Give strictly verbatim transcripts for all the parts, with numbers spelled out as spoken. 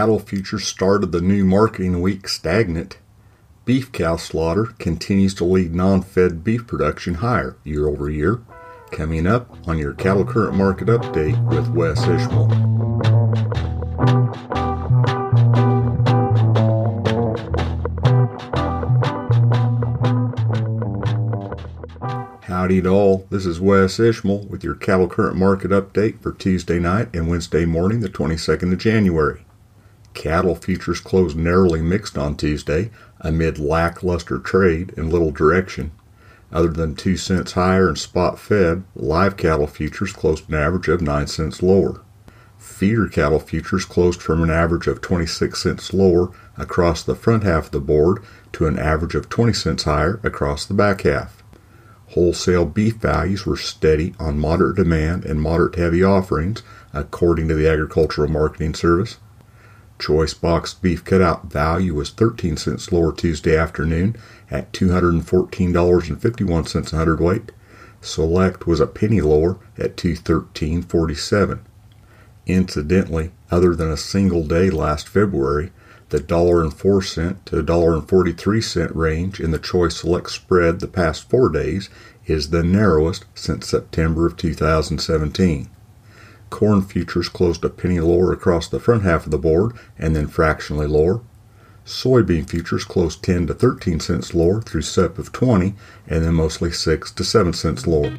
Cattle futures started the new marketing week stagnant. Beef cow slaughter continues to lead non-fed beef production higher year over year. Coming up on your Cattle Current Market Update with Wes Ishmael. Howdy to all, this is Wes Ishmael with your Cattle Current Market Update for Tuesday night and Wednesday morning, the twenty-second of January. Cattle futures closed narrowly mixed on Tuesday amid lackluster trade and little direction. Other than two cents higher in spot fed, live cattle futures closed an average of nine cents lower. Feeder cattle futures closed from an average of twenty-six cents lower across the front half of the board to an average of twenty cents higher across the back half. Wholesale beef values were steady on moderate demand and moderate heavy offerings, according to the Agricultural Marketing Service. Choice boxed beef cutout value was thirteen cents lower Tuesday afternoon at two hundred fourteen dollars and fifty-one cents a hundredweight. Select was a penny lower at two hundred thirteen dollars and forty-seven cents. Incidentally, other than a single day last February, the one dollar and four cents to one dollar and forty-three cents range in the Choice Select spread the past four days is the narrowest since September of two thousand seventeen. Corn futures closed a penny lower across the front half of the board and then fractionally lower. Soybean futures closed ten to thirteen cents lower through S E P of twenty and then mostly six to seven cents lower.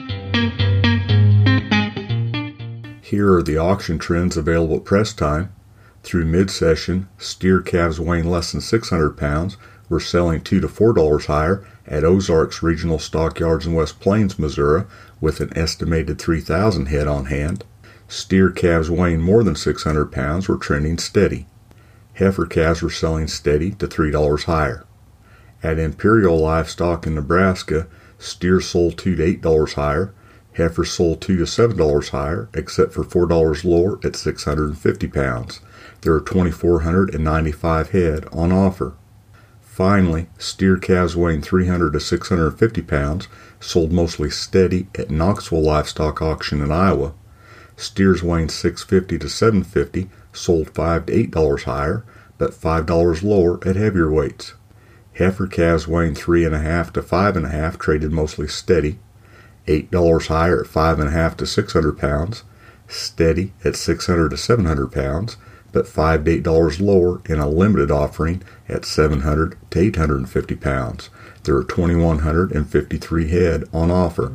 Here are the auction trends available at press time. Through mid-session, steer calves weighing less than six hundred pounds were selling two to four dollars higher at Ozarks Regional Stockyards in West Plains, Missouri, with an estimated three thousand head on hand. Steer calves weighing more than six hundred pounds were trending steady. Heifer calves were selling steady to three dollars higher. At Imperial Livestock in Nebraska, steers sold two to eight dollars higher. Heifers sold two to seven dollars higher, except for four dollars lower at six hundred fifty pounds. There are two thousand four hundred ninety-five head on offer. Finally, steer calves weighing three hundred to six hundred fifty pounds sold mostly steady at Knoxville Livestock Auction in Iowa. Steers weighing six hundred fifty to seven hundred fifty sold five to eight dollars higher, but five dollars lower at heavier weights. Heifer calves weighing three point five to five point five traded mostly steady, eight dollars higher at five point five to six hundred pounds, steady at six hundred to seven hundred pounds, but five to eight dollars lower in a limited offering at seven hundred to eight hundred fifty pounds. There are two thousand one hundred fifty-three head on offer.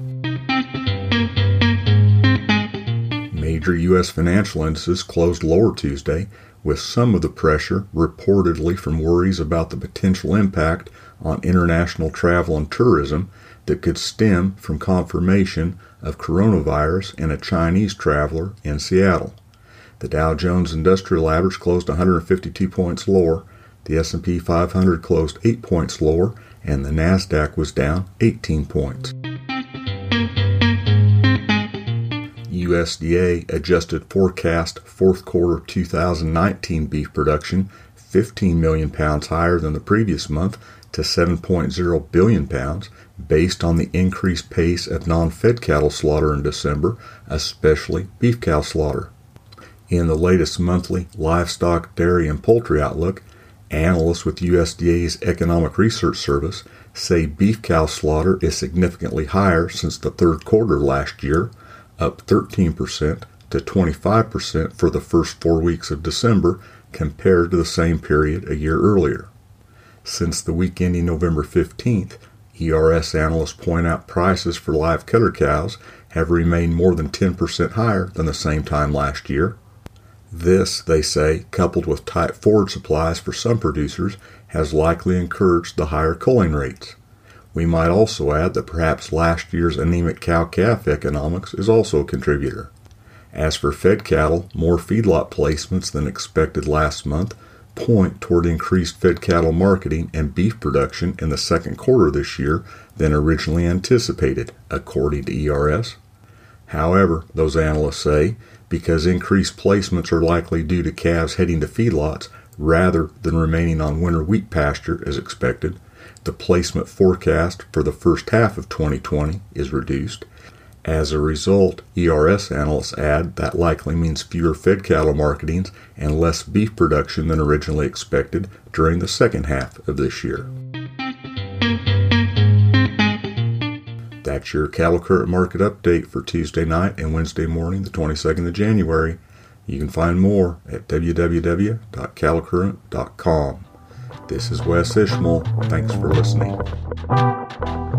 Major U S financial indices closed lower Tuesday, with some of the pressure reportedly from worries about the potential impact on international travel and tourism that could stem from confirmation of coronavirus and a Chinese traveler in Seattle. The Dow Jones Industrial Average closed one hundred fifty-two points lower, the S and P five hundred closed eight points lower, and the NASDAQ was down eighteen points. U S D A adjusted forecast fourth quarter two thousand nineteen beef production fifteen million pounds higher than the previous month to seven point zero billion pounds based on the increased pace of non-fed cattle slaughter in December, especially beef cow slaughter. In the latest monthly livestock, dairy, and poultry outlook, analysts with U S D A's Economic Research Service say beef cow slaughter is significantly higher since the third quarter last year, up thirteen percent to twenty-five percent for the first four weeks of December compared to the same period a year earlier. Since the week ending November fifteenth, E R S analysts point out prices for live cutter cows have remained more than ten percent higher than the same time last year. This, they say, coupled with tight forward supplies for some producers, has likely encouraged the higher culling rates. We might also add that perhaps last year's anemic cow-calf economics is also a contributor. As for fed cattle, more feedlot placements than expected last month point toward increased fed cattle marketing and beef production in the second quarter this year than originally anticipated, according to E R S. However, those analysts say, because increased placements are likely due to calves heading to feedlots rather than remaining on winter wheat pasture as expected, the placement forecast for the first half of twenty twenty is reduced, As a result, E R S analysts add that likely means fewer fed cattle marketings and less beef production than originally expected during the second half of this year. That's your Cattle Current Market Update for Tuesday night and Wednesday morning, the twenty-second of January. You can find more at w w w dot cattle current dot com. This is Wes Ishmael. Thanks for listening.